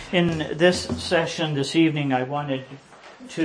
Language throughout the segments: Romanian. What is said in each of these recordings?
In this session this evening, I wanted to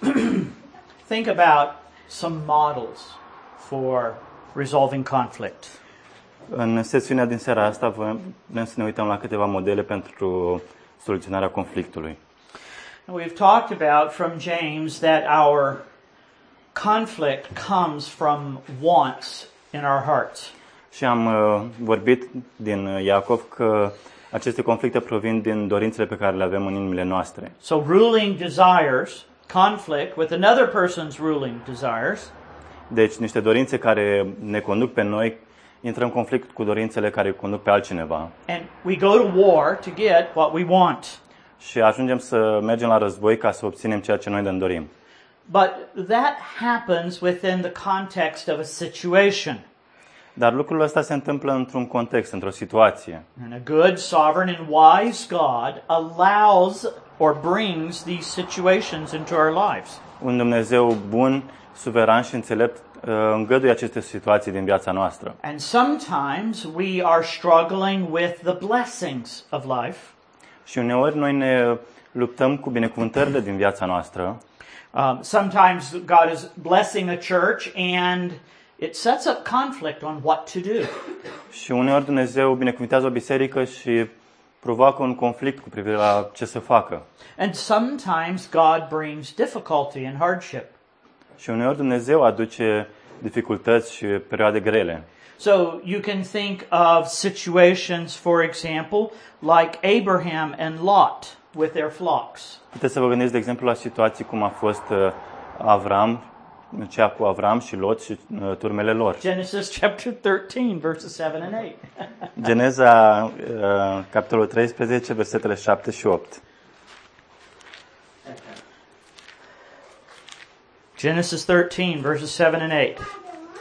think about some models for resolving conflict. În sesiunea din seara asta vrem să ne uităm la câteva modele pentru soluționarea conflictului. We've talked about from James that our conflict comes from wants in our hearts. Și am vorbit din Iacov că aceste conflicte provin din dorințele pe care le avem în inimile noastre. So ruling desires, conflict with another person's ruling desires. Deci niște dorințe care ne conduc pe noi intră în conflict cu dorințele care conduc pe altcineva. And we go to war to get what we want. Și ajungem să mergem la război ca să obținem ceea ce noi ne dorim. But that happens within the context of a situation. Dar lucrul ăsta se întâmplă într-un context, într-o situație. And a good, sovereign, and wise God allows or brings these situations into our lives. Un Dumnezeu bun, suveran și înțelept îngăduie aceste situații din viața noastră. And sometimes we are struggling with the blessings of life. Și uneori noi ne luptăm cu binecuvântările din viața noastră. Sometimes God is blessing a church and it sets up conflict on what to do. Și uneori Dumnezeu binecuvintează o biserică și provoacă un conflict cu privire la ce să facă. And sometimes God brings difficulty and hardship. Și uneori Dumnezeu aduce dificultăți și perioade grele. So you can think of situations, for example, like Abraham and Lot with their flocks. Puteți să vă gândiți, de exemplu, la situații cum a fost Avram, cea cu Avram și Lot și turmele lor. Genesis chapter 13, verses 7 and 8. Geneza, capitolul 13, versetele 7 și 8. Genesis 13, verses 7 and 8.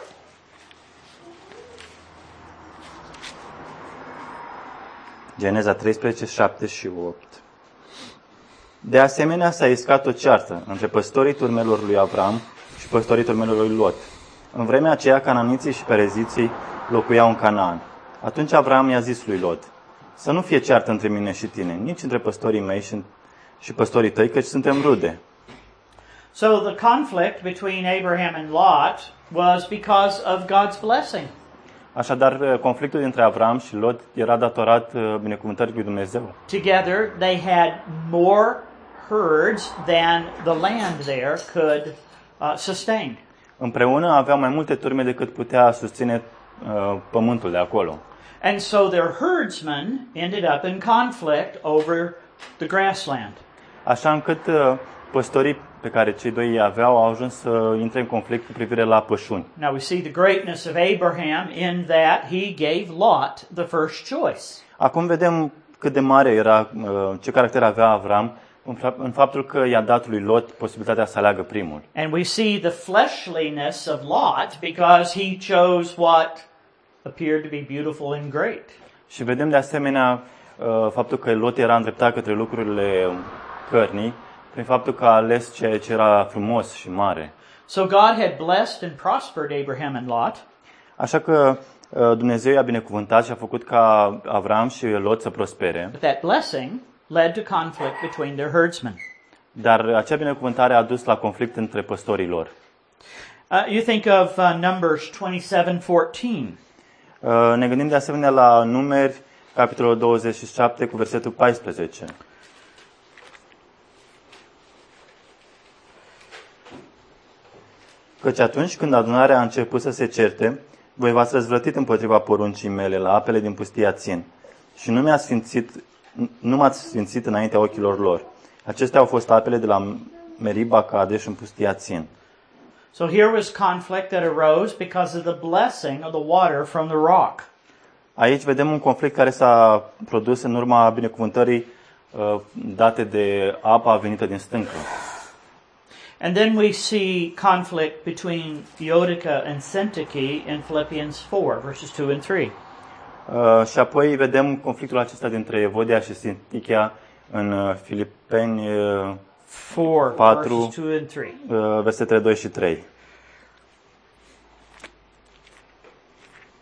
Geneza 13, 7 și 8. De asemenea, s-a iscat o ceartă între păstorii turmelor lui Avram și păstorii turmelor lui Lot. În vremea aceea, cananiții și pereziții locuiau în Canaan. Atunci Avram i-a zis lui Lot: să nu fie ceartă între mine și tine, nici între păstorii mei și păstorii tăi, căci suntem rude. So the conflict between Abraham and Lot was because of God's blessing. Așadar, conflictul dintre Avram și Lot era datorat binecuvântării lui Dumnezeu. Together they had more herds than the land there could sustain. Împreună aveau mai multe turme decât putea susține pământul de acolo. And so their herdsmen ended up in conflict over the grassland. Așa încât păstorii pe care cei doi îi aveau au ajuns să intre în conflict cu privire la pășuni. Now we see the greatness of Abraham in that he gave Lot the first choice. Acum vedem cât de mare era, ce caracter avea Avram în faptul că i-a dat lui Lot posibilitatea să aleagă primul. And we see the fleshliness of Lot because he chose what appeared to be beautiful and great. Și vedem de asemenea faptul că Lot era îndreptat către lucrurile cărnii, prin faptul că a ales ceea ce era frumos și mare. So God had blessed and prospered Abraham and Lot. Așa că Dumnezeu i-a binecuvântat și a făcut ca Avram și Lot să prospere. But that blessing led to conflict between their herdsmen. Dar acea binecuvântare a dus la conflict între păstorii lor. You think of Numbers 27:14. Ne gândim de asemenea la Numeri, capitolul 27, cu versetul 14. Căci atunci când adunarea a început să se certe, voi v-ați răzvrătit împotriva poruncii mele la apele din pustia Țin și nu m-ați sfințit înaintea ochilor lor. Acestea au fost apele de la Meriba Kadesh în pustia Țin. So here was conflict that arose because of the blessing of the water from the rock. Aici vedem un conflict care s-a produs în urma binecuvântării date de apa venită din stâncă. And then we see conflict between Euodia and Syntyche in Philippians 4, verses 2 and 3. Și apoi vedem conflictul acesta dintre Evodia și Sintichia în Filipeni 4, verses 2 and 3. versetele 2 și 3.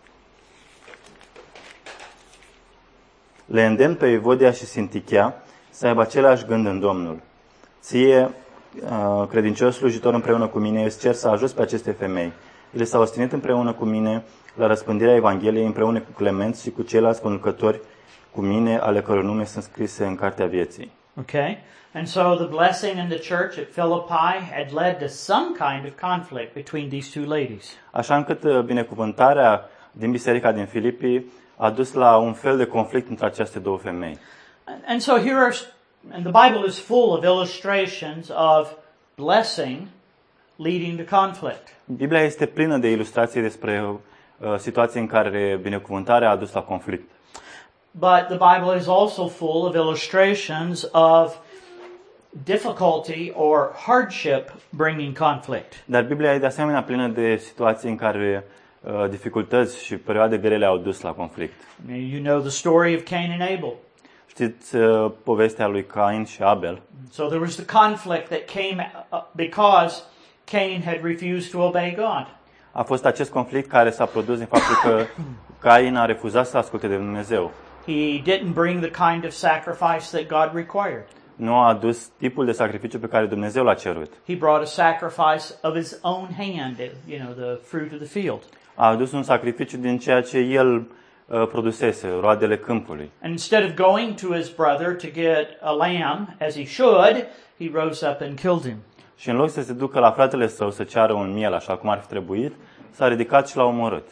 Le îndemn pe Evodia și Sintichia să aibă același gând în Domnul. Ție, credincios slujitor împreună cu mine, îți cer să ajuți pe aceste femei. Ele s-au ostinit împreună cu mine la răspândirea Evangheliei împreună cu Clement și cu ceilalți conducători cu mine, ale căror nume sunt scrise în Cartea Vieții. Okay? And so the blessing in the church at Philippi had led to some kind of conflict between these two ladies. Așa încât binecuvântarea din biserica din Filipii a dus la un fel de conflict între aceste două femei. And so here are, and the Bible is full of illustrations of blessing leading to conflict. Biblia este plină de ilustrații despre situații în care binecuvântarea a dus la conflict. But the Bible is also full of illustrations of difficulty or hardship bringing conflict. Dar Biblia e de asemenea plină de situații în care dificultăți și perioade grele au dus la conflict. You know the story of Cain and Abel. Știți povestea lui Cain și Abel. So there was the conflict that came because Cain had refused to obey God. A fost acest conflict care s-a produs din faptul că Cain a refuzat să asculte de Dumnezeu. He didn't bring the kind of sacrifice that God required. Nu a adus tipul de sacrificiu pe care Dumnezeu l-a cerut. He brought a sacrifice of his own hand, the fruit of the field. A adus un sacrificiu din ceea ce el produsese, roadele câmpului. And instead of going to his brother to get a lamb, as he should, he rose up and killed him. Și în loc să se ducă la fratele său să ceară un miel, așa cum ar fi trebuit, s-a ridicat și l-a omorât.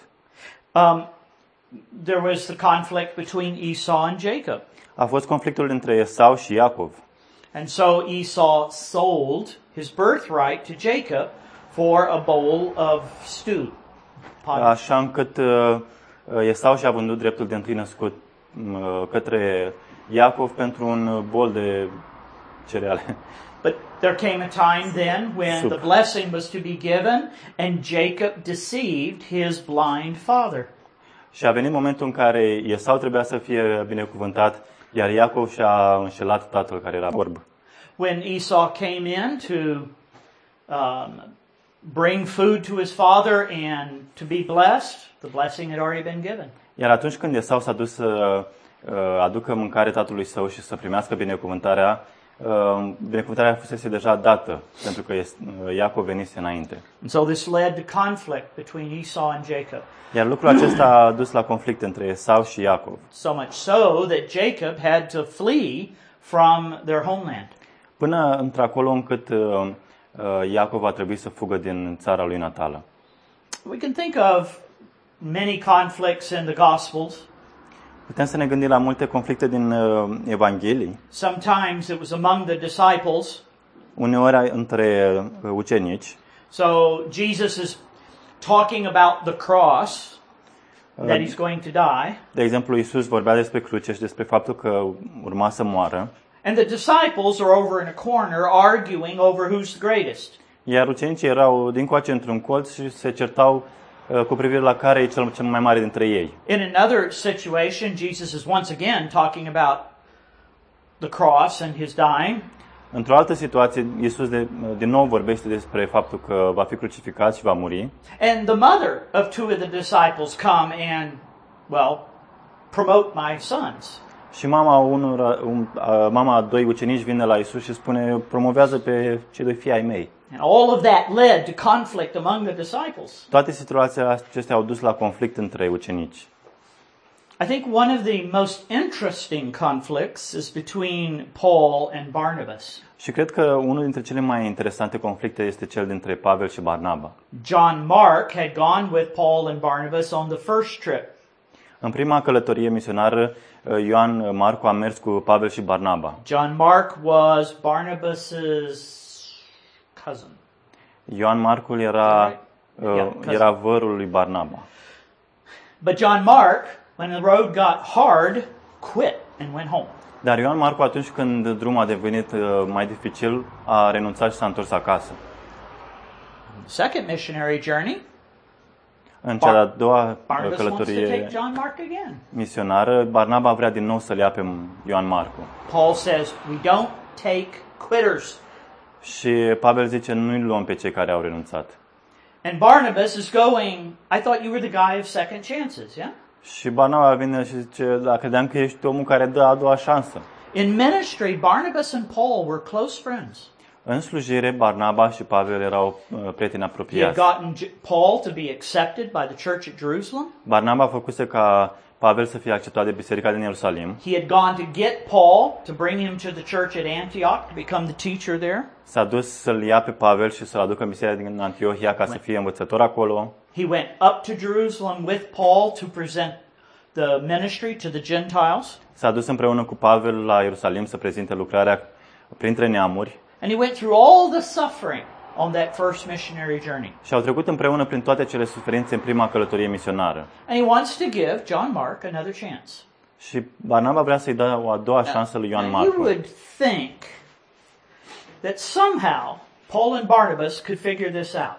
There was the conflict between Esau and Jacob. A fost conflictul între Esau și Iacov. And so Esau sold his birthright to Jacob for a bowl of stew. Așa încât Esau și-a vândut dreptul de întâi născut către Iacov pentru un bol de cereale. But there came a time then when the blessing was to be given and Jacob deceived his blind father. Și a venit momentul în care Esau trebuia să fie binecuvântat, iar Iacov și-a înșelat tatăl care era orb. When Esau came in to bring food to his father and to be blessed, the blessing had already been given. Iar atunci când Esau s-a dus să aducă mâncare tatălui său și să primească binecuvântarea, binecuvântarea fusese deja dată, pentru că Iacov venise înainte. And so this led to conflict between Esau and Jacob. Iar lucrul acesta a dus la conflict între Esau și Iacov. So much so that Jacob had to flee from their homeland. Până într-acolo încât Iacov a trebuit să fugă din țara lui natală. We can think of many conflicts in the Gospels. Putem să ne gândim la multe conflicte din Evanghelii. Sometimes it was among the disciples. Uneori între ucenici. So Jesus is talking about the cross that he's going to die. De exemplu, Iisus vorbea despre cruce și despre faptul că urma să moară. And the disciples are over in a corner arguing over who's the greatest. Iar ucenicii erau dincoace într-un colț și se certau cu privire la care e cel mai mare dintre ei. In another situation, Jesus is once again talking about the cross and his dying. Într-o altă situație, Iisus din nou vorbește despre faptul că va fi crucificat și va muri. And the mother of two of the disciples come and, promote my sons. Și mama a doi ucenici vine la Iisus și spune, promovează pe cei doi fii ai mei. And all of that led to conflict among the disciples. Toate situațiile acestea au dus la conflict între ucenici. I think one of the most interesting conflicts is between Paul and Barnabas. Și cred că unul dintre cele mai interesante conflicte este cel dintre Pavel și Barnaba. John Mark had gone with Paul and Barnabas on the first trip. În prima călătorie misionară, Ioan Marcu a mers cu Pavel și Barnaba. John Mark was Barnabas's cousin. Ioan Marcul era vărul lui Barnaba. But John Mark, when the road got hard, quit and went home. Dar Ioan Marcu, atunci când drumul a devenit mai dificil, a renunțat și s-a întors acasă. Second missionary journey, în cea de-a doua Barnabas wants to take călătorie John Mark again. misionară, Barnaba vrea din nou să-l ia pe Ioan Marcu. Paul says, we don't take quitters. Și Pavel zice, nu-i luăm pe cei care au renunțat. And Barnabas is going, I thought you were the guy of second chances, yeah? Și Barnaba vine și zice, da, credeam că ești omul care dă a doua șansă. In ministry, Barnabas and Paul were close friends. În slujire, Barnaba și Pavel erau prieteni He had apropiați. gotten Paul to be accepted by the church at Jerusalem. Barnaba a făcuse ca Pavel să fie acceptat de biserica din Ierusalim. He had gone to get Paul to bring him to the church at Antioch to become the teacher there. S-a dus să-l ia pe Pavel și să-l aducă în biserica din Antiohia ca să fie învățător acolo. He went up to Jerusalem with Paul to present the ministry to the Gentiles. S-a dus împreună cu Pavel la Ierusalim să prezinte lucrarea printre neamuri. And he went through all the suffering on that first missionary journey. Și au trecut împreună prin toate cele suferințe în prima călătorie misionară. And he wants to give John Mark another chance. Și Barnaba vrea să-i dea o a doua șansă lui Ioan Now, you Marcu. would think that somehow Paul and Barnabas could figure this out.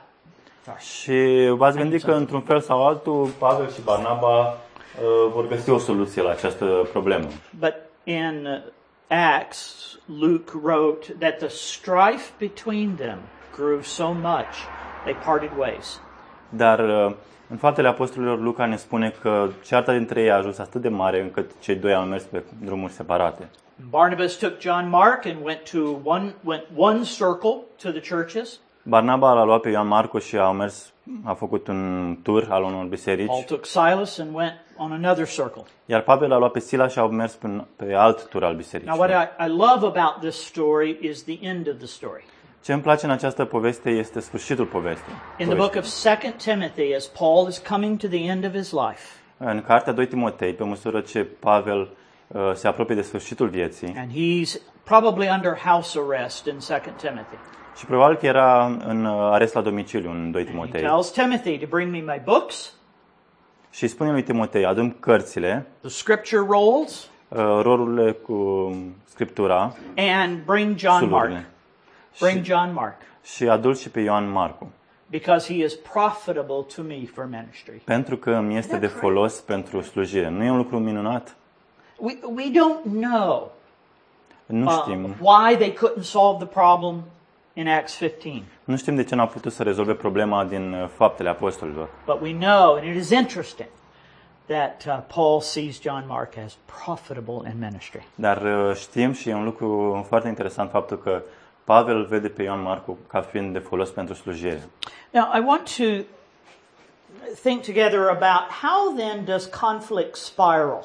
Și v-ați gândit că într-un fel sau altul Pavel și Barnaba vor găsi o soluție la această problemă. But in Acts, Luke wrote that the strife between them grew so much they parted ways. Dar în Faptele Apostolilor Luca ne spune că cearta dintre ei a ajuns atât de mare încât cei doi au mers pe drumuri separate. Barnabas took John Mark and went one circle to the churches. Barnaba l-a luat pe Ioan Marcu și a făcut un tur al unor biserici. Paul took Silas and went on another circle. Iar Pavel l-a luat pe Sila și au mers pe alt tur al bisericii. Now what I love about this story is the end of the story. Ce îmi place în această poveste este sfârșitul povestii. In the book of 2 Timothy, as Paul is coming to the end of his life, În cartea 2 Timotei, pe măsură ce Pavel se apropie de sfârșitul vieții, and he's probably under house arrest in 2 Timothy. și probabil că era în arest la domiciliu în 2 He Timotei, tells Timothy to bring me my books, și spune lui Timotei, adu-mi cărțile, the scripture rolls, rolurile cu scriptura, and bring John Mark. sulurile, Bring John Mark, și adu-l și pe Ioan Marcu, because he is profitable to me for ministry. pentru că îmi este de folos pentru slujire. Nu e un lucru minunat? We don't know Nu știm. why they couldn't solve the problem in Acts 15. Nu știm de ce n-au putut să rezolve problema din Faptele Apostolilor. But we know, and it is interesting, that Paul sees John Mark as profitable in ministry. Dar știm și e un lucru foarte interesant faptul că Pavel îl vede pe Ioan Marcu ca fiind de folos pentru slujire. Now, I want to think together about how then does conflict spiral?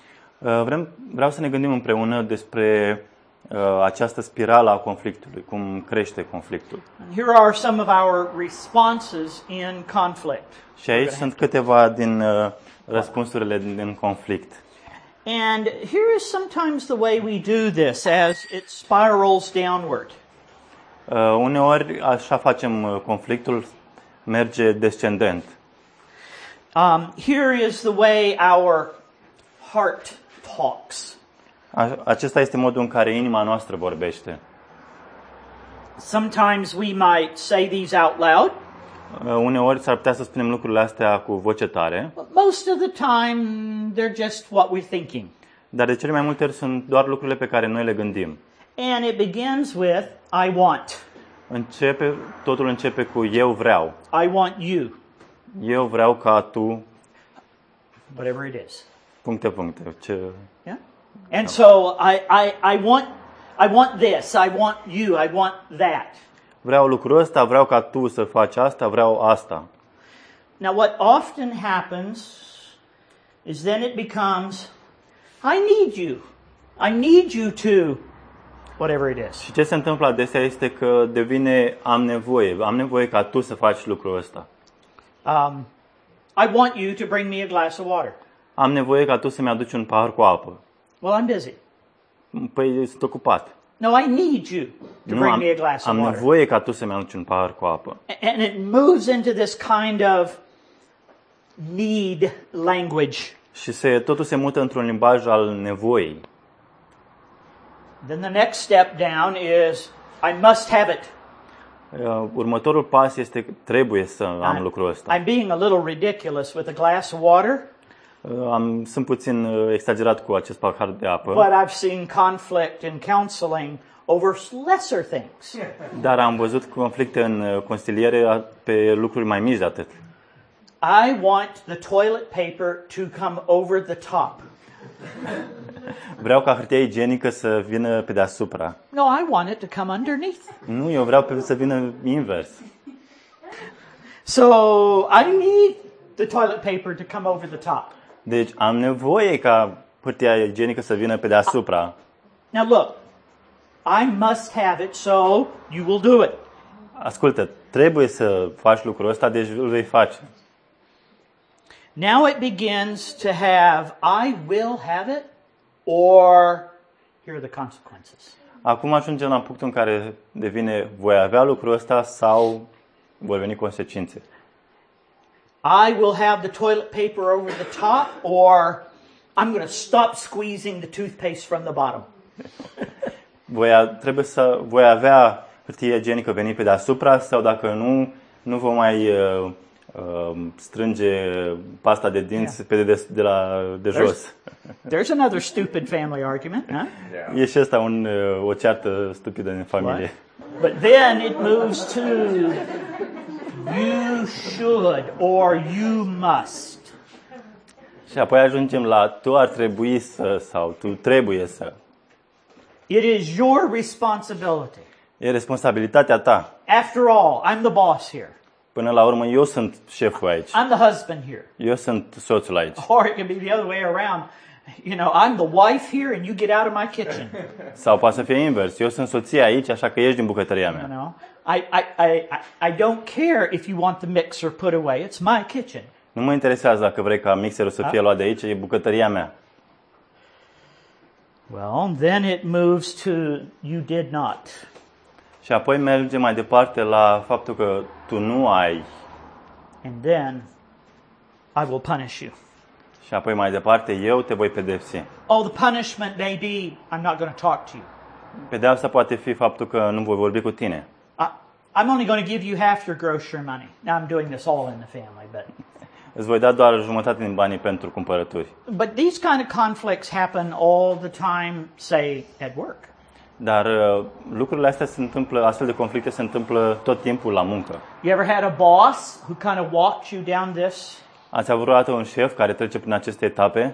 Vreau să ne gândim împreună despre această spirală a conflictului, cum crește conflictul. And here are some of our responses in conflict. Și aici sunt câteva din răspunsurile din conflict. And here is sometimes the way we do this as it spirals downward. Uneori așa facem conflictul, merge descendent. Here is the way our heart talks. Acesta este modul în care inima noastră vorbește. Sometimes we might say these out loud. Uneori s-ar putea să spunem lucrurile astea cu voce tare, But most of the time, they're just what we're thinking. dar de cele mai multe ori sunt doar lucrurile pe care noi le gândim. And it begins with, I want. Totul începe cu eu vreau. I want you. Eu vreau ca tu, Whatever it is. puncte. Yeah? And so I want this, I want you, I want that. Vreau lucrul ăsta, vreau ca tu să faci asta, vreau asta. Now what often happens is then it becomes, I need you. I need you to, whatever it is. Și ce se întâmplă adesea este că devine am nevoie ca tu să faci lucrul ăsta. I want you to bring me a glass of water. Am nevoie ca tu să-mi aduci un pahar cu apă. Well, I'm busy. Păi sunt ocupat. No, I need you to bring me a glass of am water. nevoie ca tu să-mi aduci un pahar cu apă. And it moves into this kind of need language. Și totul se mută într-un limbaj al nevoii. Then the next step down is, I must have it. Următorul pas este că trebuie să am lucrul ăsta. I'm being a little ridiculous with a glass of water. Sunt puțin exagerat cu acest pahar de apă. But I've seen conflict in counseling over lesser things. Dar am văzut conflicte în consiliere pe lucruri mai mici de atât. I want the toilet paper to come over the top. Vreau ca hârtia igienică să vină pe deasupra. No, I want it to come underneath. Nu, eu vreau să vină invers. So I need the toilet paper to come over the top. Deci am nevoie ca hârtia igienică să vină pe deasupra. Now look, I must have it, so you will do it. Ascultă, trebuie să faci lucrul ăsta, deci îl vei face. Now it begins to have, I will have it, or here are the consequences. Acum ajungem la punctul în care devine voi avea lucrul ăsta sau vor veni consecințe. I will have the toilet paper over the top, or I'm going to stop squeezing the toothpaste from the bottom. Voi avea hârtie igienică venit pe deasupra sau dacă nu vom mai strânge pasta de dinți pe de jos. There's another stupid family argument, huh? E și asta o ceartă stupidă în familie. But then it moves to you should or you must. Și apoi ajungem la tu ar trebui să sau tu trebuie să. It is your responsibility. E responsabilitatea ta. After all, I'm the boss here. Până la urmă eu sunt șeful aici. I'm the husband here. Eu sunt soțul aici. Or it can be the other way around. You know, I'm the wife here and you get out of my kitchen. Sau poate să fie invers. Eu sunt soția aici, așa că ieși din bucătăria mea. You know, I don't care if you want the mixer put away. It's my kitchen. Nu mă interesează dacă vrei ca mixerul să fie luat de aici, e bucătăria mea. Well, then it moves to you did not. Și apoi mergem mai departe la faptul că tu nu ai. And then I will punish you. Și apoi mai departe eu te voi pedepsi. Oh, the punishment may be I'm not going to talk to you. Pedeapsa poate fi faptul că nu voi vorbi cu tine. I'm only going to give you half your grocery money. Now I'm doing this all in the family, but Îți voi da doar jumătate din banii pentru cumpărături. but these kind of conflicts happen all the time, say at work. Dar lucrurile astea se întâmplă, astfel de conflicte se întâmplă tot timpul la muncă. You ever had a boss who kind of walked you down this? Ați avut vreodată un șef care trece prin aceste etape?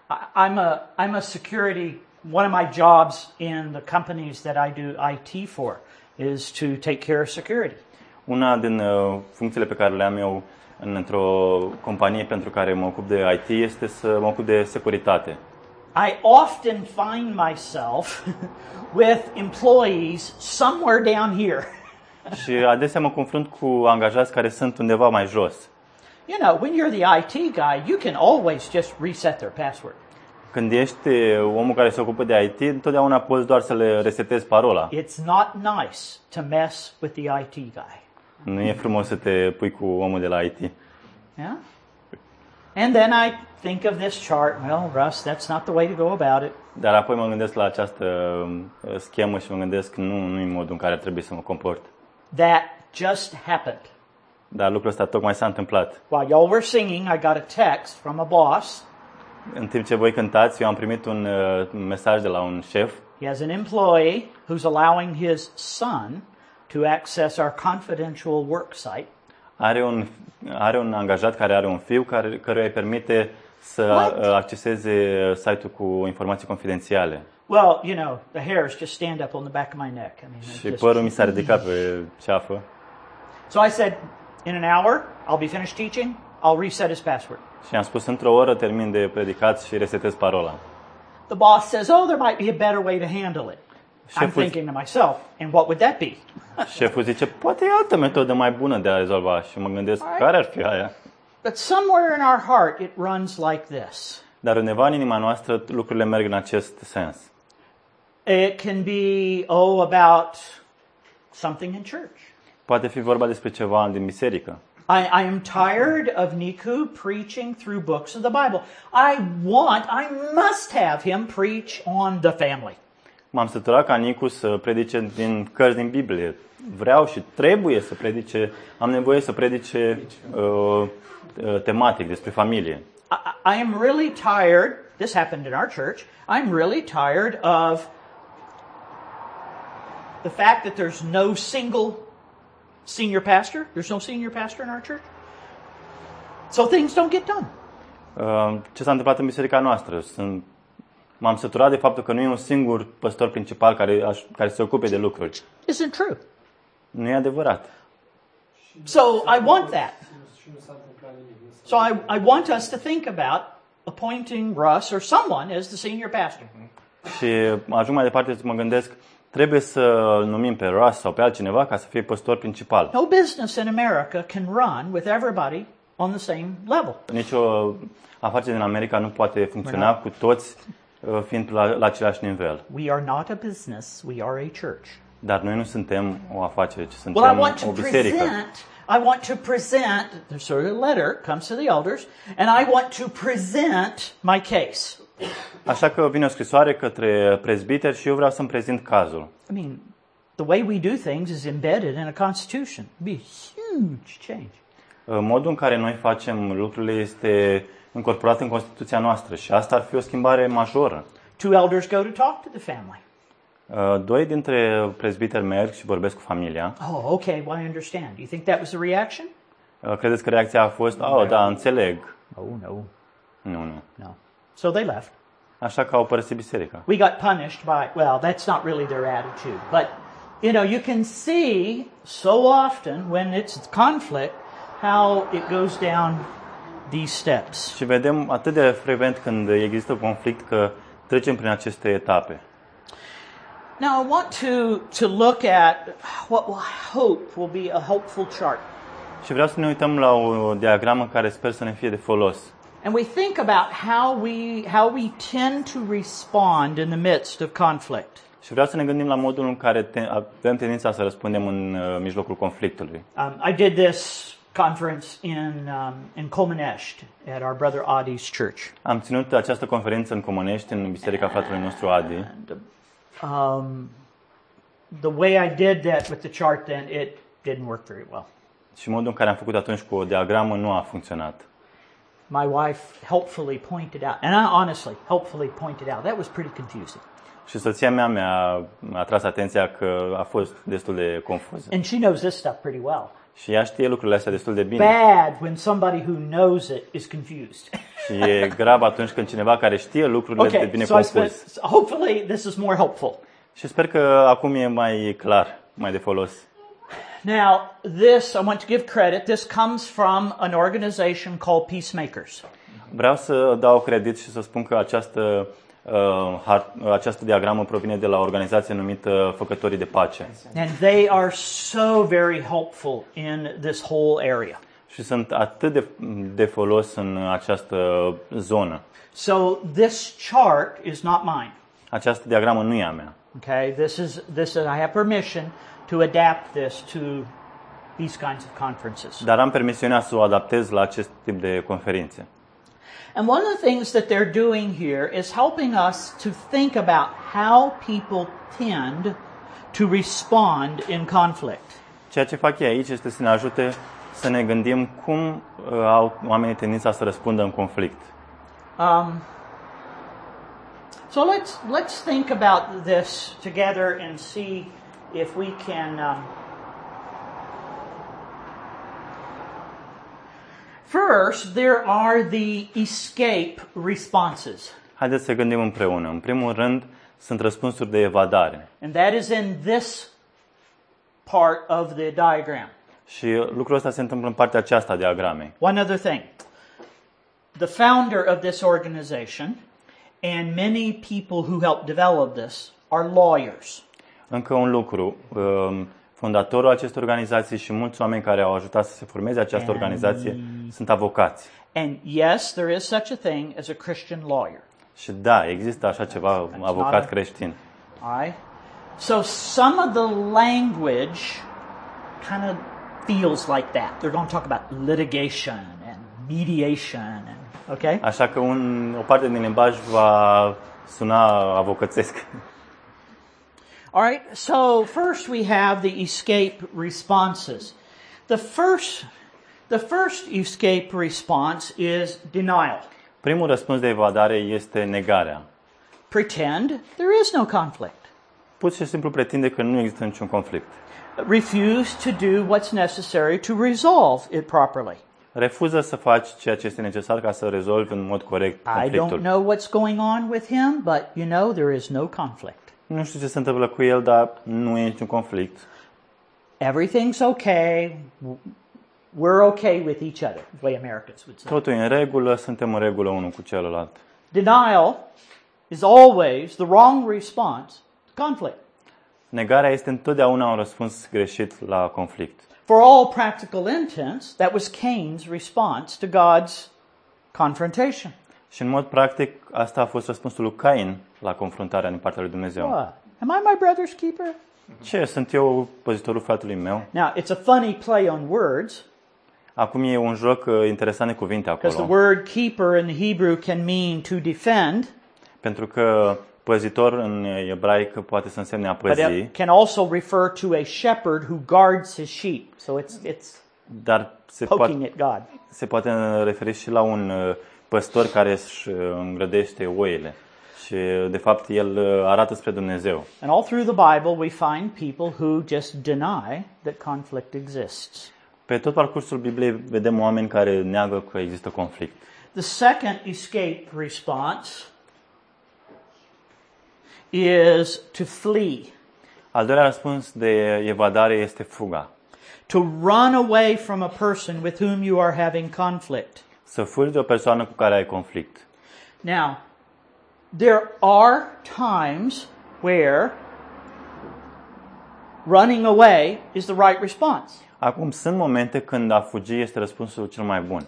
I'm a security. One of my jobs in the companies that I do IT for is to take care of security. Una din funcțiile pe care le am eu într-o companie pentru care mă ocup de IT este să mă ocup de securitate. I often find myself with employees somewhere down here. Și adesea mă confrunt cu angajați care sunt undeva mai jos. You know, when you're the IT guy, you can always just reset their password. Când ești omul care se ocupă de IT, întotdeauna poți doar să le resetezi parola. It's not nice to mess with the IT guy. Nu e frumos să te pui cu omul de la IT. Yeah? And then I think of this chart. Well, Russ, that's not the way to go about it. Dar apoi mă gândesc la această schemă și mă gândesc că nu e modul în care trebuie să mă comport. That just happened. Dar lucrul ăsta tocmai s-a întâmplat. While y'all were singing, I got a text from a boss. În timp ce voi cântați, eu am primit un mesaj de la un șef. He has an employee who's allowing his son to access our confidential work site. Are un angajat care are un fiu căruia îi permite să acceseze site-ul cu informații confidențiale. Well, you know, the hairs just stand up on the back of my neck. I mean, Și părul mi s-a ridicat pe ceafă. So I said, in an hour, I'll be finished teaching. I'll reset his password. Și am spus, într-o oră termin de predicat și resetez parola. The boss says, oh, there might be a better way to handle it. I'm thinking to myself, and what would that be? Șeful zice, poate e altă metodă mai bună de a rezolva. Și mă gândesc, care ar fi aia? But somewhere in our heart, it runs like this. Dar undeva în inima noastră lucrurile merg în acest sens. It can be, about something in church. Poate fi vorba despre ceva din biserică. I am tired of Niku preaching through books of the Bible. I must have him preach on the family. M-am săturat ca Nicu să predice din cărți din Biblie. Vreau și trebuie să predice, am nevoie să predice tematic despre familie. I am really tired, this happened in our church, I'm really tired of the fact that there's no single senior pastor. There's no senior pastor in our church. So things don't get done. Ce s-a întâmplat în biserica noastră? M-am săturat de faptul că nu e un singur păstor principal care se ocupe de lucruri. Isn't true. Nu e adevărat. So I want that. So I want us to think about appointing Russ or someone as the senior pastor. Și ajung mai departe să mă gândesc, trebuie să numim pe Russ sau pe altcineva ca să fie păstor principal. No business in America can run with everybody on the same level. Nici o afacere din America nu poate funcționa cu toți fiind la același nivel. We are not a business, we are a church. Dar noi nu suntem o afacere, ci suntem Well, I want to o biserică. present, the sort of letter comes to the elders, and I want to present my case. Așa că vine o scrisoare către prezbiteri și eu vreau să-mi prezint cazul. I mean, the way we do things is embedded in a constitution. It'd be a huge change. Modul în care noi facem lucrurile este incorporat în Constituția noastră și asta ar fi o schimbare majoră. 2 elders go to talk to the family. 2 dintre prezbiteri merg și vorbesc cu familia. Oh, okay, well, I understand. Do you think that was the reaction? Credeți că reacția a fost, da, înțeleg. Oh, no. Nu. No. So they left. Așa că au părăsit biserica. We got punished by, well, that's not really their attitude. But, you can see so often when it's conflict how it goes down these steps. Și vedem atât de frecvent când există conflict că trecem prin aceste etape. Now I want to look at what I hope will be a helpful chart. Și vreau să ne uităm la o diagramă care sper să ne fie de folos. And we think about how we tend to respond in the midst of conflict. Și vreau să ne gândim la modul în care avem tendința să răspundem în mijlocul conflictului. I did this conference in Comunești at our brother Adi's church. Am ținut această conferință în Comunești, în biserica fratelui nostru Adi. And, the way I did that with the chart then, it didn't work very well. Și modul în care am făcut atunci cu o diagramă nu a funcționat. My wife helpfully pointed out, and I honestly helpfully pointed out, that was pretty confusing. Și soția mea mi-a atras atenția că a fost destul de confuză. And she knows this stuff pretty well. Și ea știe lucrurile astea destul de bine. Bad when somebody who knows it is confused. Și e grav atunci când cineva care știe lucrurile devine confuz. Hopefully this is more helpful. Și sper că acum e mai clar, mai de folos. Now, this, I want to give credit, this comes from an organization called Peacemakers. Vreau să dau credit și să spun că această diagramă provine de la o organizație numită Făcătorii de Pace. And they are so very helpful in this whole area. Și sunt atât de folos în această zonă. So this chart is not mine. Această diagramă nu e a mea. Okay, this is I have permission to adapt this to these kinds of conferences. Dar am permisiunea să o adaptez la acest tip de conferințe. And one of the things that they're doing here is helping us to think about how people tend to respond in conflict. Ceea ce fac ei aici este să ne ajute să ne gândim cum au oamenii tendința să răspundă în conflict. So let's think about this together and see if we can. First, there are the escape responses. Haideți să gândim împreună. În primul rând, sunt răspunsuri de evadare. And that is in this part of the diagram. Și lucrul ăsta se întâmplă în partea aceasta a diagramei. One other thing. The founder of this organization and many people who helped develop this are lawyers. Încă un lucru. Fondatorul acestei organizații și mulți oameni care au ajutat să se formeze această organizație sunt avocați. And yes, there is such a thing as a Christian lawyer. Și da, există așa ceva, avocat creștin. All right? So some of the language kind of feels like that. They're going to talk about litigation and mediation and okay? Așa că o parte din limbaj va suna avocățesc. All right, so first we have the escape responses. The first escape response is denial. Primul răspuns de evadare este negarea. Pretend there is no conflict. Pur și simplu pretinde că nu există niciun conflict. Refuse to do what's necessary to resolve it properly. refuză să faci ceea ce este necesar ca să rezolvi în mod corect I don't conflictul. know what's going on with him, but you know there is no conflict. Nu știu ce se întâmplă cu el, dar nu e niciun conflict. Everything's okay. We're okay with each other, the way Americans would say. Totul e în regulă, suntem în regulă unul cu celălalt. Denial is always the wrong response to conflict. Negarea este întotdeauna un răspuns greșit la conflict. For all practical intents, that was Cain's response to God's confrontation. Și în mod practic, asta a fost răspunsul lui Cain la confruntarea din partea lui Dumnezeu. What? Am I my brother's keeper? Ce, sunt eu păzitorul fratelui meu? Now, it's a funny play on words, Acum e un joc interesant de cuvinte because the acolo. word keeper in the Hebrew can mean to defend, Pentru că păzitor în ebraică poate să însemne a but păzi, it can also refer to a shepherd who guards his sheep. So it's dar poking at God. se poate referi și la un păstor care își îngrădește oile. Și, de fapt, el arată spre Dumnezeu. And all through the Bible, we find people who just deny that conflict exists. Pe tot parcursul Bibliei vedem oameni care neagă că există conflict. The second escape response is to flee, Al doilea răspuns de evadare este fuga. to run away from a person with whom you are having conflict. Să fugi de o persoană cu care ai conflict. Now, there are times where running away is the right response. Acum, sunt momente când a fugi este răspunsul cel mai bun.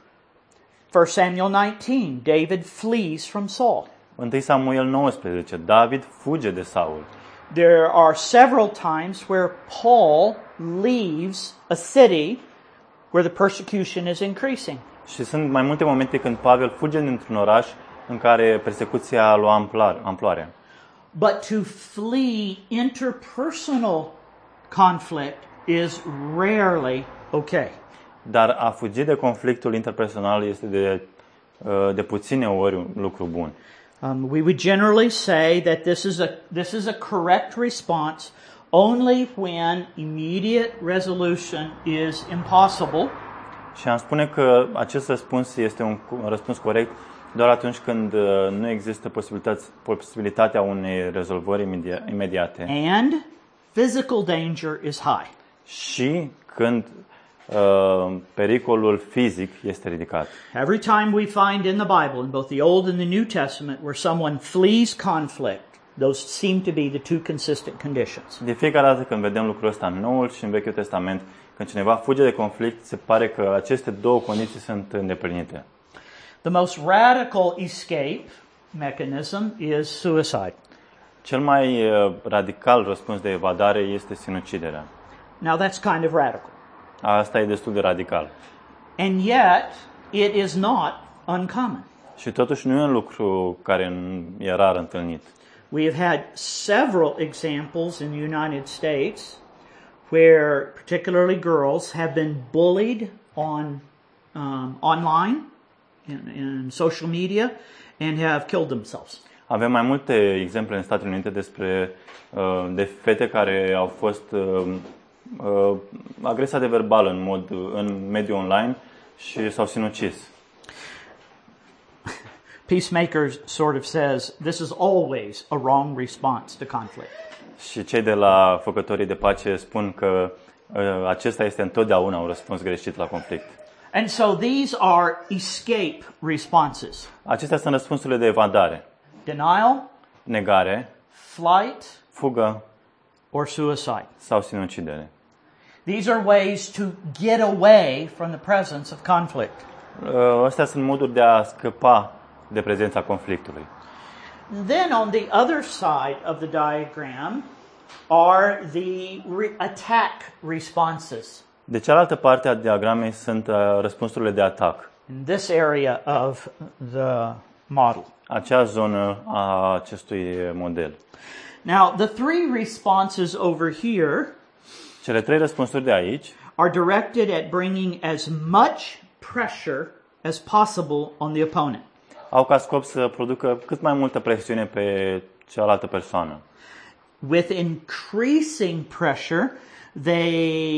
1 Samuel 19, David flees from Saul. 1 Samuel 19, David fuge de Saul. There are several times where Paul leaves a city where the persecution is increasing. Și sunt mai multe momente când Pavel fuge dintr-un oraș în care persecuția a luat amploare. But to flee interpersonal conflict is rarely okay. Dar a fugi de conflictul interpersonal este de puține ori un lucru bun. We would generally say that this is a correct response only when immediate resolution is impossible. Și am spune că acest răspuns este un răspuns corect doar atunci când nu există posibilitatea unei rezolvări imediate And physical danger is high. și când pericolul fizic este ridicat. Every time we find in the Bible, in both the Old and the New Testament, where someone flees conflict, those seem to be the two consistent conditions. De fiecare dată când vedem lucrul ăsta în Noul și în Vechiul Testament, când cineva fuge de conflict, se pare că aceste două condiții sunt îndeplinite. The most radical escape mechanism is suicide. Cel mai radical răspuns de evadare este sinuciderea. Now that's kind of radical. Asta e destul de radical. And yet, it is not uncommon. Și totuși nu e un lucru care e rar întâlnit. We have had several examples in the United States where particularly girls have been bullied online, in social media, and have killed themselves. Avem mai multe exemple în Statele Unite de fete care au fost agresate verbal în mediul online și s-au sinucis. Peacemaker sort of says this is always a wrong response to conflict. Și cei de la Făcătorii de Pace spun că acesta este întotdeauna un răspuns greșit la conflict. And so these are escape responses. Acestea sunt răspunsurile de evadare. Denial, Negare, flight, fugă or suicide. sau sinucidere. These are ways to get away from the presence of conflict. Astea sunt moduri de a scăpa de prezența conflictului. Then on the other side of the diagram are the attack responses. De cealaltă parte a diagramei sunt răspunsurile de atac. In this area of the model. Acea zonă a acestui model. Now, the three responses over here Cele trei răspunsuri de aici are directed at bringing as much pressure as possible on the opponent. au ca scop să producă cât mai multă presiune pe cealaltă persoană. With increasing pressure, they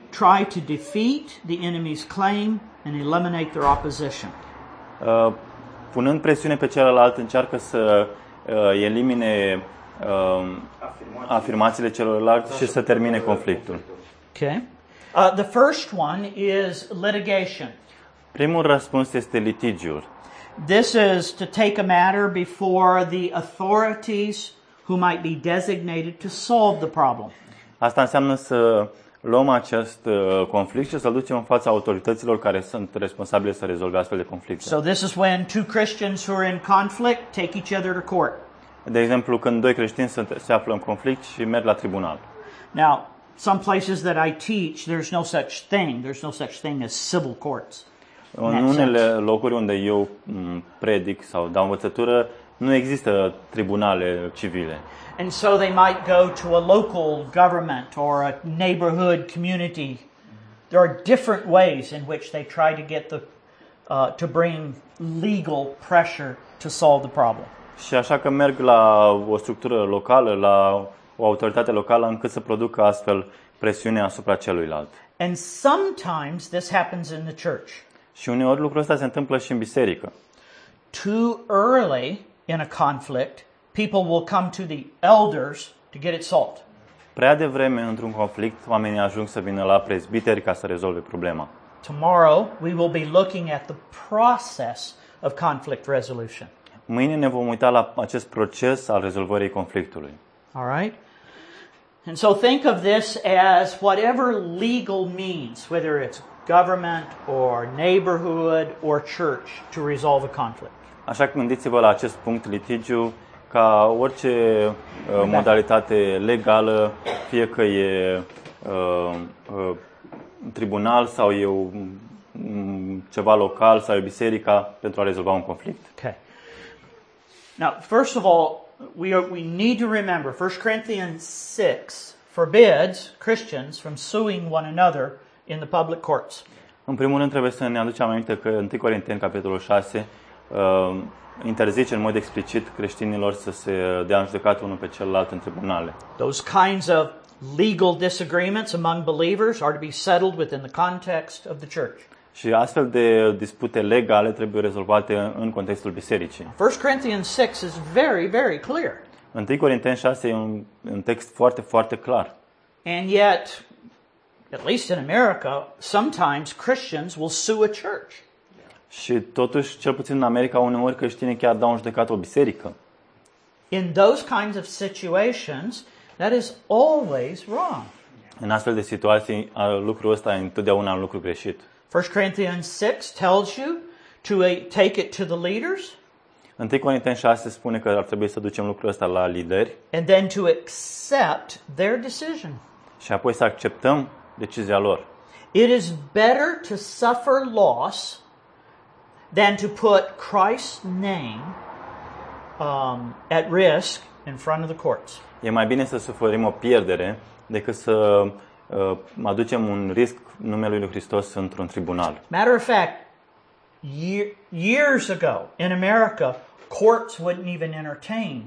try to defeat the enemy's claim and eliminate their opposition. Punând presiune pe celălalt, încearcă să elimine afirmațiile celorlalți și să termine conflictul. Okay. The first one is litigation. Primul răspuns este litigiul. This is to take a matter before the authorities who might be designated to solve the problem. Asta înseamnă să luăm acest conflict și să-l ducem în fața autorităților care sunt responsabile să rezolve astfel de conflicte. So this is when two Christians who are in conflict take each other to court. De exemplu, când doi creștini se află în conflict și merg la tribunal. Now, some places that I teach, there's no such thing. There's no such thing as civil courts. În unele locuri unde eu predic sau dau învățătură, nu există tribunale civile. And so they might go to a local government or a neighborhood community. There are different ways in which they try to get to bring legal pressure to solve the problem. Și așa că merg la o structură locală, la o autoritate locală, încât să producă astfel presiune asupra celuilalt. And sometimes this happens in the church. Și uneori lucrul ăsta se întâmplă și în biserică. Too early in a conflict, people will come to the elders to get it solved. Prea devreme, într-un conflict, oamenii ajung să vină la prezbiteri ca să rezolve problema. Tomorrow, we will be looking at the process of conflict resolution. Mâine ne vom uita la acest proces al rezolvării conflictului. All right? And so think of this as whatever legal means, whether it's government or neighborhood or church, to resolve a conflict. Așa că gândiți-vă la acest punct litigiu ca orice modalitate legală, fie că e tribunal sau e ceva local sau e biserica, pentru a rezolva un conflict. Okay. Now, first of all, we need to remember 1 Corinthians 6 forbids Christians from suing one another in the public courts. În primul rând trebuie să ne aducem aminte că 1 Corinteni, capitolul 6, interzice în mod explicit creștinilor să se dea în judecată unul pe celălalt în tribunale. Those kinds of legal disagreements among believers are to be settled within the context of the church. Și astfel de dispute legale trebuie rezolvate în contextul bisericii. 1 Corinthians 6 is very, very clear. 1 Corinteni 6 e un text foarte, foarte clar. And yet, at least in America, sometimes Christians will sue a church. Și totuși, cel puțin în America, uneori creștinii chiar dau în judecată o biserică. In those kinds of situations, that is always wrong. În astfel de situații, lucrul ăsta e întotdeauna un lucru greșit. 1 Corinthians 6 tells you to take it to the leaders. 1 Corinteni 6 spune că ar trebui să ducem lucrul ăsta la lideri. And then to accept their decision. Și apoi să acceptăm decizia lor. It is better to suffer loss than to put Christ's name at risk in front of the courts. E mai bine să suferim o pierdere decât să aducem un risc numelui lui Hristos într-un tribunal. Matter of fact, years ago in America, courts wouldn't even entertain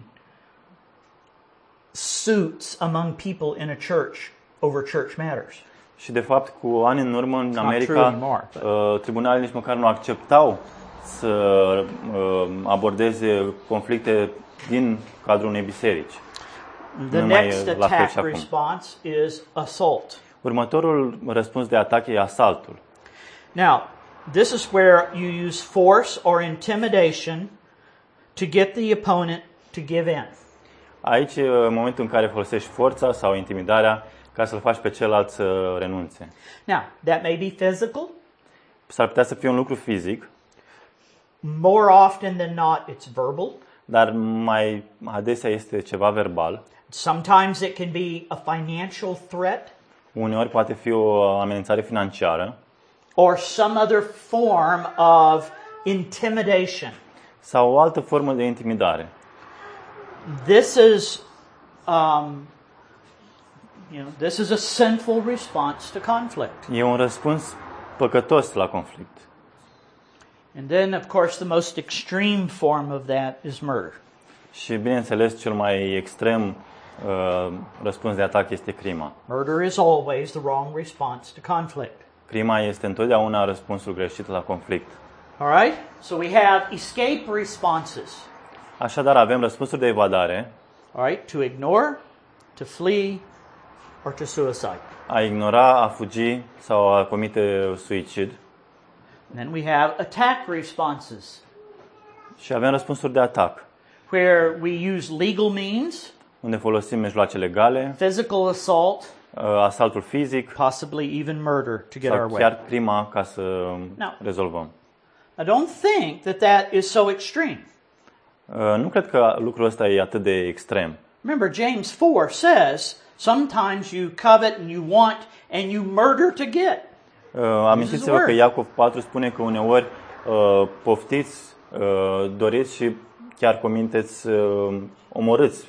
suits among people in a church over church matters. Și de fapt, cu ani în urmă, în America, tribunalele nici măcar nu acceptau să abordeze conflicte din cadrul unei biserici. The next attack response is assault. Următorul răspuns de atac e asaltul. Now, this is where you use force or intimidation to get the opponent to give in. Aici e momentul în care folosești forța sau intimidarea ca să-l faci pe celălalt să renunțe. Now, that may be physical. S-ar putea să fie un lucru fizic. More often than not, it's verbal. Dar mai adesea este ceva verbal. Sometimes it can be a financial threat. Uneori poate fi o amenințare financiară. Or some other form of intimidation. Sau o altă formă de intimidare. This is, this is a sinful response to conflict. E un răspuns păcătos la conflict. And then, of course, the most extreme form of that is murder. Și, bineînțeles, cel mai extrem răspuns de atac este crima. Murder is always the wrong response to conflict. Crima este întotdeauna răspunsul greșit la conflict. All right? So we have escape responses. Așadar, avem răspunsuri de evadare, All right? To ignore, to flee, or to suicide. a ignora, a fugi sau a comite suicid. And then we have attack responses, Și avem răspunsuri de atac, where we use legal means, unde folosim mijloace legale, physical assault, asaltul fizic possibly even murder to get our sau way. chiar crima ca să No. rezolvăm. I don't think that is so extreme. Nu cred că lucrul ăsta e atât de extrem. Remember, James 4 says, sometimes you covet and you want and you murder to get. Amintiți-vă că Iacov 4 spune că uneori poftiți, doriți și chiar comiteți, omorâți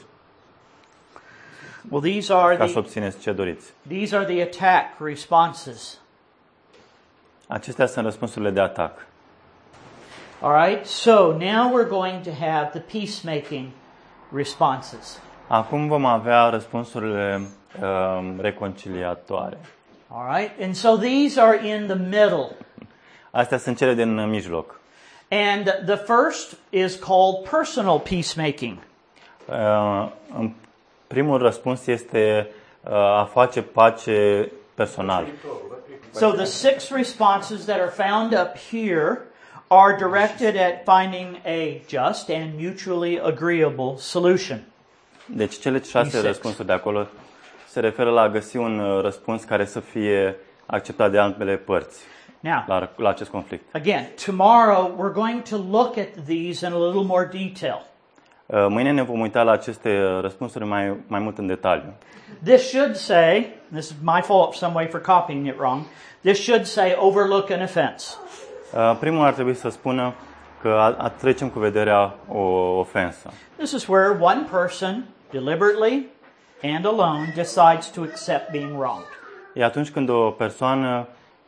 Well, ca să obțineți ce doriți. these are the attack responses. Acestea sunt răspunsurile de atac. All right? So, now we're going to have the peacemaking responses. Acum vom avea răspunsurile reconciliatoare. All right? And so these are in the middle. Astea sunt cele din mijloc. And the first is called personal peacemaking. În primul răspuns este a face pace personal. So the 6 responses that are found up here are directed at finding a just and mutually agreeable solution. Deci cele 6 răspunsuri de acolo se referă la a găsi un răspuns care să fie acceptat de ambele părți Now, la acest conflict. again, tomorrow we're going to look at these in a little more detail. Mâine ne vom uita la aceste răspunsuri mai mult în detaliu. This should say, this is my fault some way for copying it wrong, this should say overlook an offense. Primul ar trebui să spună că trecem cu vederea o ofensă. This is where one person deliberately and alone decides to accept being wronged. E atunci când o persoană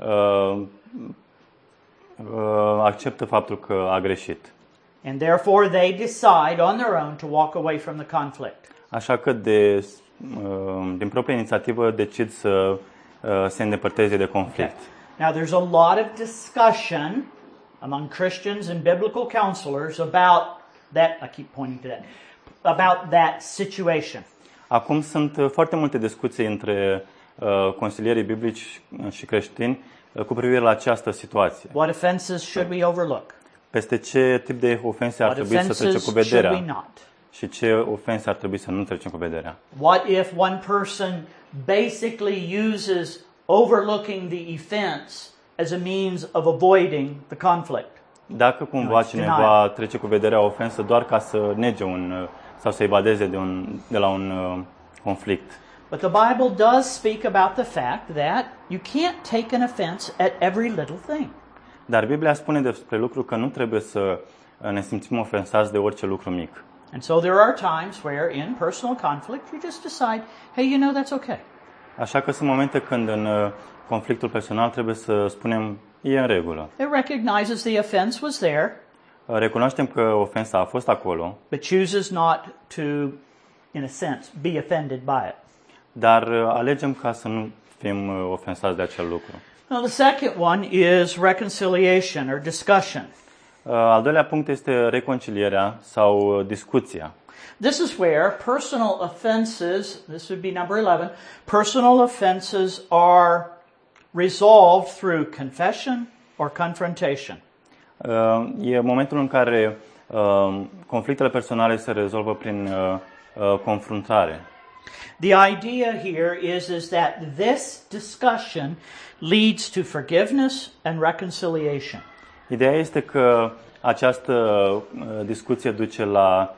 acceptă faptul că a greșit. And therefore they decide on their own to walk away from the conflict. Așa că din proprie inițiativă decid să se îndepărteze de conflict. Now there's a lot of discussion among Christians and biblical counselors about that, I keep pointing to that, about that situation. Acum sunt foarte multe discuții între consilierii biblici și creștini cu privire la această situație. What offenses should we overlook? Peste ce tip de ofense ar What trebui să trecem cu offenses should we vederea not? și ce ofense ar trebui să nu trecem cu vederea. What if one person basically uses overlooking the offense as a means of avoiding the conflict? Dacă cumva it's cineva trece cu vederea o ofensă doar ca să nege sau să evadeze de la un conflict. But the Bible does speak about the fact that you can't take an offense at every little thing. Dar Biblia spune despre lucru că nu trebuie să ne simțim ofensați de orice lucru mic. And so there are times where in personal conflict you just decide, hey, that's okay. Așa că sunt momente când în conflictul personal trebuie să spunem e în regulă. It recognizes the offense was there, Recunoaștem că ofensa a fost acolo, but chooses not to, in a sense, be offended by it. dar alegem ca să nu fim ofensați de acel lucru. Now, the second one is reconciliation or discussion. Al doilea punct este reconcilierea sau discuția. This is where personal offenses, this would be number 11, personal offenses are resolved through confession or confrontation. E momentul în care conflictele personale se rezolvă prin confruntare. The idea here is that this discussion leads to forgiveness and reconciliation. Ideea este că această discuție duce la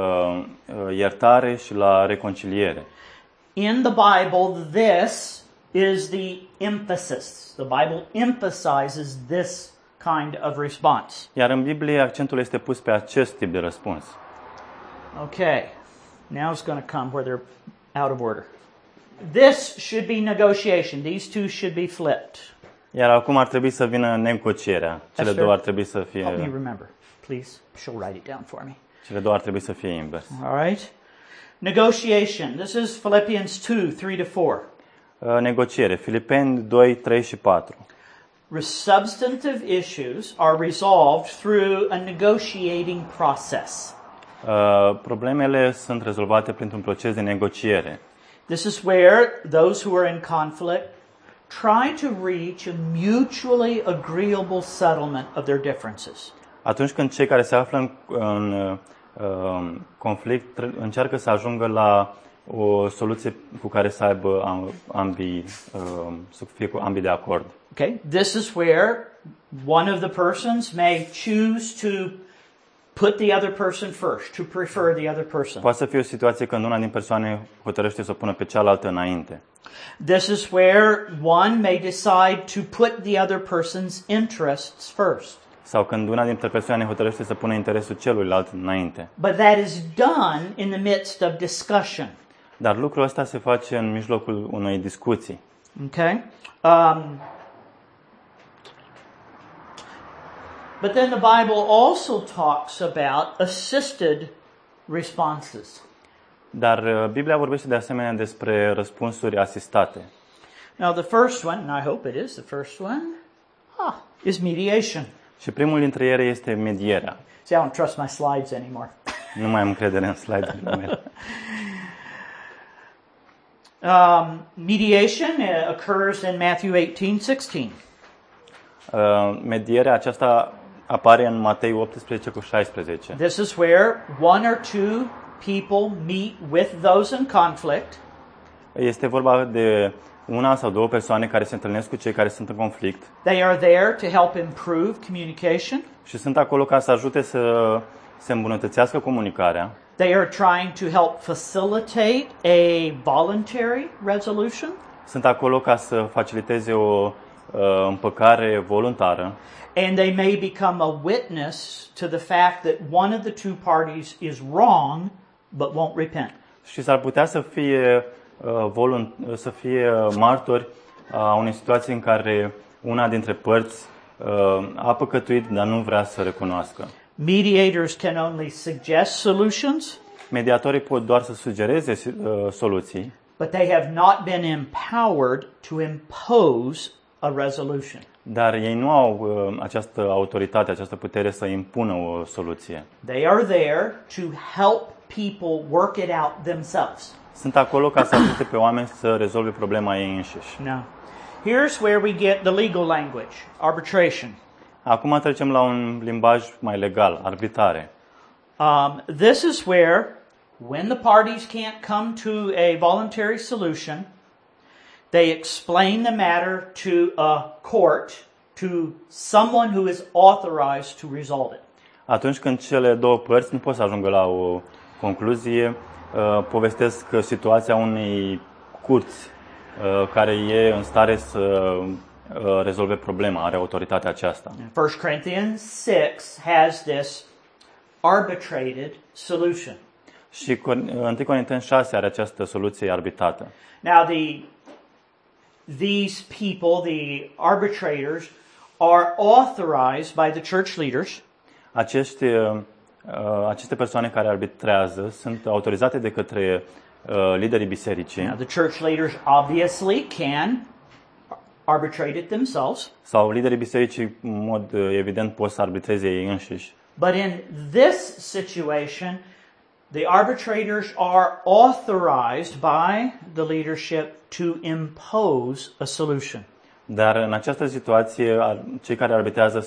iertare și la reconciliere. In the Bible, this is the emphasis. The Bible emphasizes this kind of response. Iar în Biblie accentul este pus pe acest tip de răspuns. Okay, now it's going to come where they're out of order. This should be negotiation. These two should be flipped. Iar acum ar trebui să vină negocierea. Cele Esther, două ar trebui să fie Help me remember, please. She'll write it down for me. Cele două ar trebui să fie invers. All right. Negotiation. This is Philippians 2, 3-4. Negociere. Filipeni 2, 3 și 4. Substantive issues are resolved through a negotiating process. Problemele sunt rezolvate printr-un proces de negociere. This is where those who are in conflict try to reach a mutually agreeable settlement of their differences. Atunci când cei care se află în conflict încearcă să ajungă la o soluție cu care să aibă ambii, să fie cu ambii de acord. Okay, this is where one of the persons may choose to put the other person first, to prefer the other person. Poate să fie o situație când una din persoane hotărăște să o pună pe cealaltă înainte. This is where one may decide to put the other person's interests first. Sau când una dintre persoane hotărăște să pună interesul celuilalt înainte. But that is done in the midst of discussion. Dar lucrul ăsta se face în mijlocul unei discuții. Okay? But then the Bible also talks about assisted responses. Dar Biblia vorbește de asemenea despre răspunsuri asistate. Now the first one, and I hope it is the first one, is mediation. Și primul dintre ele este medierea. See, I don't trust my slides anymore. Nu mai am încredere în slide-urile mele. Mediation occurs in Matthew 18:16. Medierea aceasta apare în Matei 18 cu 16. This is where one or two people meet with those in conflict. Este vorba de una sau două persoane care se întâlnesc cu cei care sunt în conflict. They are there to help improve communication. Și sunt acolo ca să ajute să se îmbunătățească comunicarea. They are trying to help facilitate a voluntary resolution. Sunt acolo ca să faciliteze o împăcare voluntară. And they may become a witness to the fact that one of the two parties is wrong but won't repent. Și s-ar putea să fie martori a unei situații în care una dintre părți a păcătuit, dar nu vrea să recunoască. Mediators can only suggest solutions. Mediatorii pot doar să sugereze soluții, but they have not been empowered to impose a resolution. Dar ei nu au această autoritate, această putere să impună o soluție. They are there to help people work it out themselves. Sunt acolo ca să ajute pe oameni să rezolve problema ei înșiși. Now, here's where we get the legal language, arbitration. Acum trecem la un limbaj mai legal, arbitrare. This is where, when the parties can't come to a voluntary solution, they explain the matter to a court, to someone who is authorized to resolve it. Atunci când cele două părți nu pot să ajungă la o concluzie, povestesc situația unei curți care e în stare să rezolve problema, are autoritatea aceasta. 1 Corinthians 6 has this arbitrated solution. Și 1 Corinteni 6 are această soluție arbitrată. Now these people, the arbitrators, are authorized by the church leaders. Aceste persoane care arbitrează sunt autorizate de către liderii bisericii. Now, the church leaders obviously can arbitrate it themselves. Sau liderii bisericii, în mod evident, pot să arbitreze ei înșiși. But in this situation, the arbitrators are authorized by the leadership to impose a solution. Dar în această situație, cei care arbitrează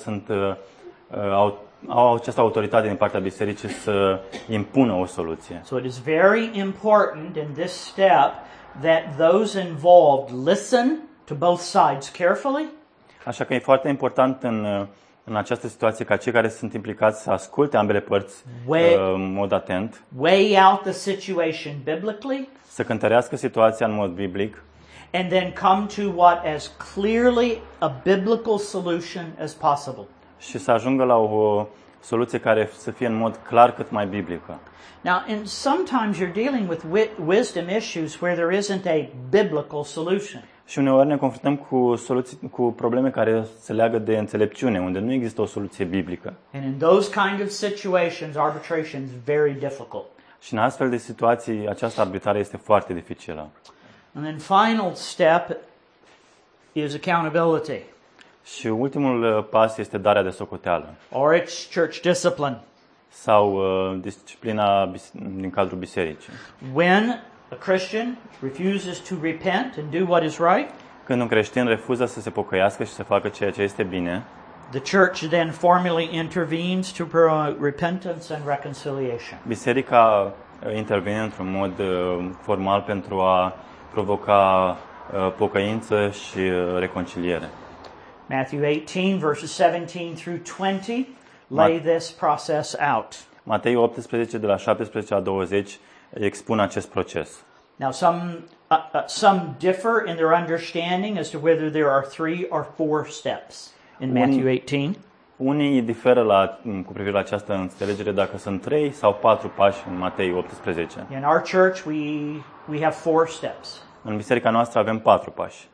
au această autoritate din partea bisericii să impună o soluție. So it is very important in this step that those involved listen to both sides carefully. Așa că e foarte important în această situație ca cei care sunt implicați să asculte ambele părți în mod atent. Weigh out the situation biblically. Să cântărească situația în mod biblic. And then come to what as clearly a biblical solution as possible. Și să ajungă la o soluție care să fie în mod clar cât mai biblică. Now, sometimes you're dealing with wisdom issues where there isn't a biblical solution. Și uneori ne confruntăm cu probleme care se leagă de înțelepciune, unde nu există o soluție biblică. And in those kind of situations, arbitration is very difficult. Și în astfel de situații, această arbitrare este foarte dificilă. And then final step is accountability, Și ultimul pas este darea de socoteală or it's church discipline. sau disciplina din cadrul bisericii. When a Christian refuses to repent and do what is right, Când un creștin refuză să se pocăiască și să facă ceea ce este bine, the church then formally intervenes to promote repentance and reconciliation. biserica intervine într-un mod formal pentru a provoca pocăință și reconciliere. Matthew 18, verses 17 through 20 lay this process out. Matei 18, de la 17 la 20, expun acest proces. Now, some differ in their understanding as to whether there are 3 or 4 steps in Matthew 18. Unii diferă cu privire la această înțelegere dacă sunt 3 sau 4 pași în Matei 18. In our church, we have 4 steps. În biserica noastră avem 4 pași.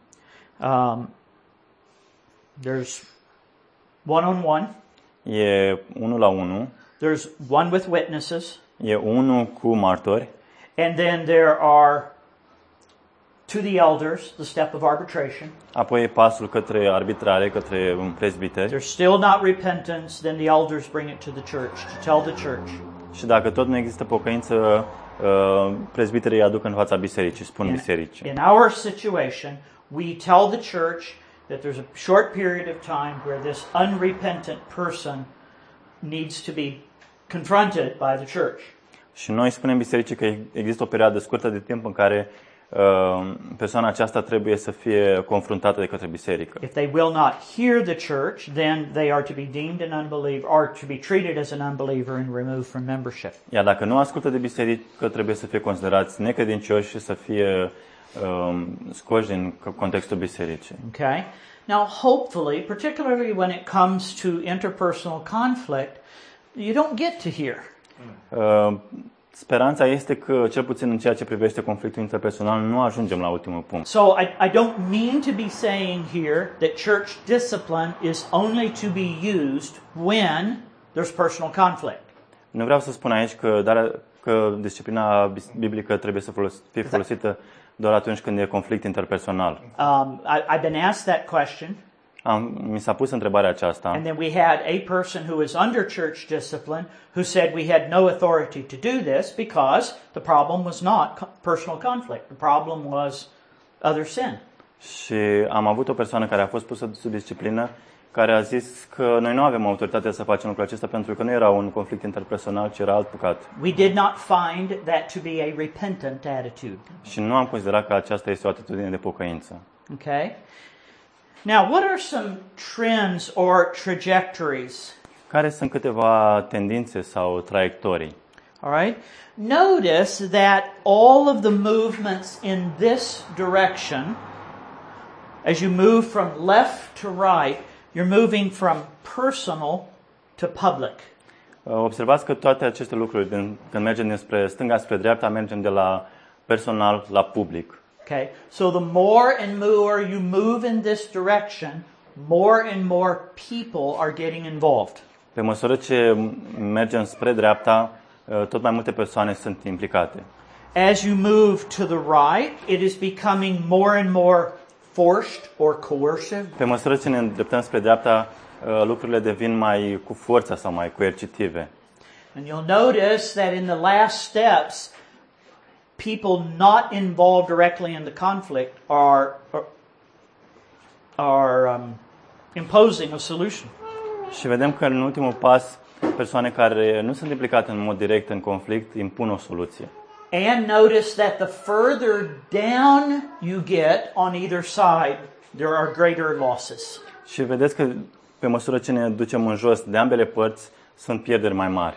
There's one-on-one. E 1 la 1, There's one with witnesses. e 1 cu martori, And then there are to the elders, the step of arbitration. apoi e pasul către arbitrare, către un prezbiter. There's still not repentance, then the elders bring it to the church to tell the church. Și dacă tot nu există pocăință, prezbiterii îi aduc în fața bisericii, spun bisericii. In our situation, we tell the church that there's a short period of time where this unrepentant person needs to be confronted by the church. Și noi spunem bisericii că există o perioadă scurtă de timp în care persoana aceasta trebuie să fie confruntată de către biserică. If they will not hear the church, then they are to be deemed an unbeliever, or to be treated as an unbeliever and removed from membership. Iar dacă nu ascultă de biserică, trebuie să fie considerați necredincioși și să fie scoși din contextul bisericii. Okay? Now, hopefully, particularly when it comes to interpersonal conflict, you don't get to here. Speranța este că, cel puțin în ceea ce privește conflictul interpersonal, nu ajungem la ultimul punct. So I don't mean to be saying here that church discipline is only to be used when there's personal conflict. Nu vreau să spun aici că disciplina biblică trebuie să fie folosită doar atunci când e conflict interpersonal. I've been asked that question. Mi s-a pus întrebarea aceasta. And then we had a person who was under church discipline who said we had no authority to do this because the problem was not personal conflict. The problem was other sin. Și am avut o persoană care a fost pusă sub disciplină care a zis că noi nu avem autoritatea să facem lucrul acesta pentru că nu era un conflict interpersonal, ci era alt păcat. We did not find that to be a repentant attitude. Și nu am considerat că aceasta este o atitudine de pocăință. Okay? Now, what are some trends or trajectories? Care sunt câteva tendințe sau traiectorii? All right? Notice that all of the movements in this direction, as you move from left to right, you're moving from personal to public. Observați că toate aceste lucruri, când mergem dinspre stânga spre dreapta, mergem de la personal la public. Okay? So the more and more you move in this direction, more and more people are getting involved. Pe măsură ce mergem spre dreapta, tot mai multe persoane sunt implicate. As you move to the right, it is becoming more and more forced or coercive. Pe măsură ce ne îndreptăm spre dreapta, lucrurile devin mai cu forța sau mai coercitive. And you'll notice that in the last steps, people not involved directly in the conflict are imposing a solution. Și vedem că în ultimul pas, persoane care nu sunt implicate în mod direct în conflict impun o soluție. And notice that the further down you get on either side, there are greater losses. Și vedeți că pe măsură ce ne ducem în jos de ambele părți, sunt pierderi mai mari.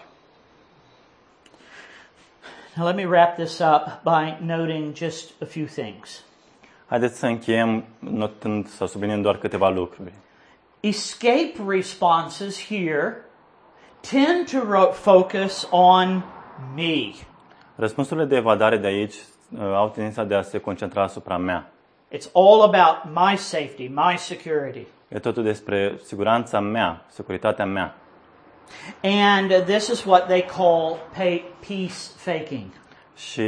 Now let me wrap this up by noting just a few things. Haideți să încheiem notând sau subliniem doar câteva lucruri. Escape responses here tend to focus on me. Răspunsurile de evadare de aici au tendința de a se concentra asupra mea. It's all about my safety, my security. E totul despre siguranța mea, securitatea mea. And this is what they call peace faking. Și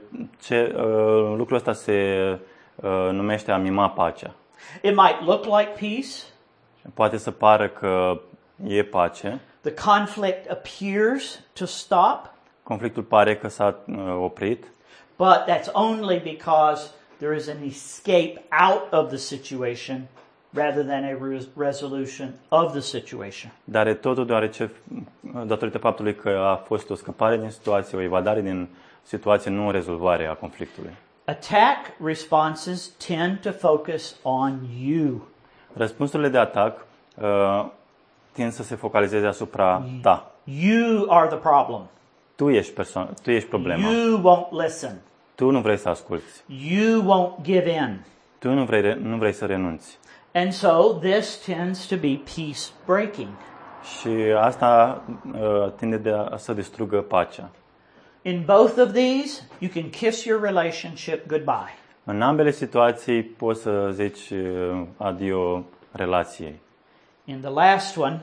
lucrul ăsta se numește a mima pacea. It might look like peace. Poate să pară că e pace. The conflict appears to stop. Conflictul pare că s-a oprit. But that's only because there is an escape out of the situation rather than a resolution of the situation. Dar e totul datorită faptului că a fost o scăpare din situație, o evadare din situație, nu o rezolvare a conflictului. Attack responses tend to focus on you. Răspunsurile de atac tind să se focalizeze asupra ta. You are the problem. Tu ești problema. You won't listen. Tu nu vrei să asculți. You won't give in. Tu nu vrei să renunți. And so this tends to be peace breaking. Și asta tinde să distrugă pacea. In both of these, you can kiss your relationship goodbye. În ambele situații poți să zici adio relației. In the last one,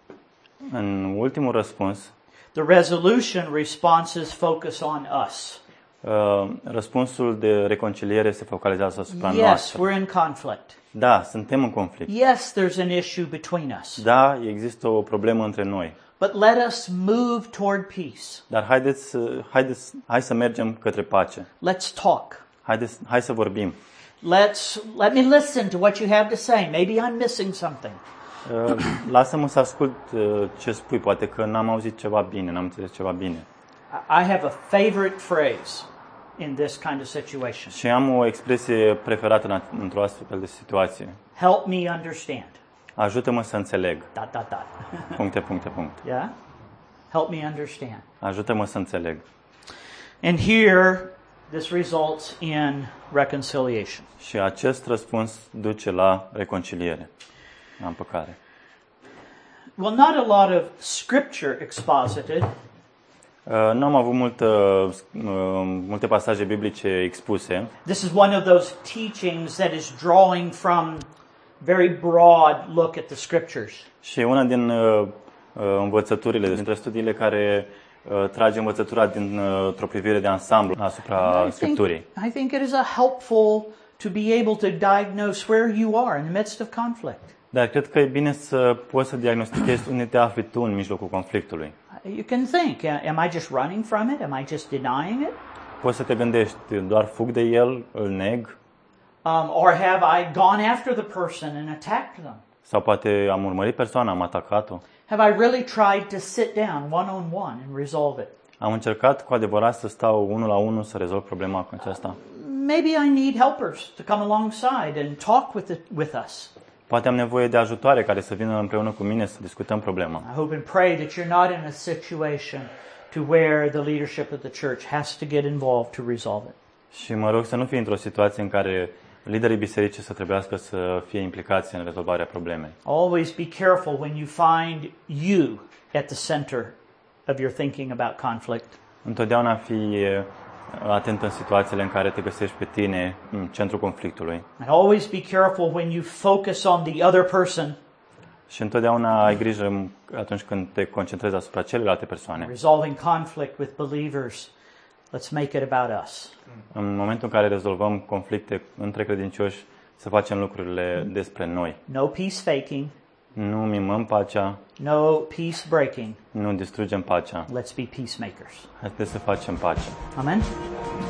în ultimul răspuns, the resolution responses focus on us. Răspunsul de reconciliere se focalizează asupra Yes, noastră. we're in conflict. Da, suntem în conflict. Yes, there's an issue between us. Da, există o problemă între noi. But let us move toward peace. Dar hai să mergem către pace. Let's talk. Hai să vorbim. Let me listen to what you have to say. Maybe I'm missing something. Lasă-mă să ascult ce spui, poate că n-am auzit ceva bine, n-am înțeles ceva bine. I have a favorite phrase in this kind of situation. Și am o expresie preferată într-o astfel de situație. Help me understand. Ajută-mă să înțeleg. ... Puncte. Yeah? Help me understand. Ajută-mă să înțeleg. And here, this results in reconciliation. Și acest răspuns duce la reconciliere, la împăcare. Well, not a lot of scripture exposited. Nu am avut multe pasaje biblice expuse. This is one of those teachings that is drawing from very broad look at the scriptures. Și una din învățăturile, dintre studiile care trage învățătura dintr-o privire de ansamblu asupra Scripturii. I think it is helpful to be able to diagnose where you are in the midst of conflict. Dar cred că e bine să poți să diagnostichezi unde te afli tu în mijlocul conflictului. You can think, am I just running from it? Am I just denying it? Poți să te gândești, doar fug de el, îl neg? Or have I gone after the person and attacked them? Sau poate am urmărit persoana, am atacat-o? Have I really tried to sit down one-on-one and resolve it? Am încercat cu adevărat să stau unul la unul să rezolv problema cu aceasta? Maybe I need helpers to come alongside and talk with us. Poate am nevoie de ajutoare care să vină împreună cu mine să discutăm problema. I hope and pray that you're not in a situation to where the leadership of the church has to get involved to resolve it. Și mă rog să nu fii într-o situație în care liderii bisericii să trebuiască să fie implicați în rezolvarea problemei. Always be careful when you find you at the center of your thinking about conflict. Întotdeauna fii atent în situațiile în care te găsești pe tine în centrul conflictului. And always be careful when you focus on the other person. Și întotdeauna ai grijă atunci când te concentrezi asupra celelalte persoane. Resolving conflict with believers. Let's make it about us. În momentul în care rezolvăm conflicte între credincioși, să facem lucrurile despre noi. No peace faking. Nu mimăm pacea. No peace breaking. Nu distrugem pacea. Let's be peacemakers. Haideți să facem pace. Amen.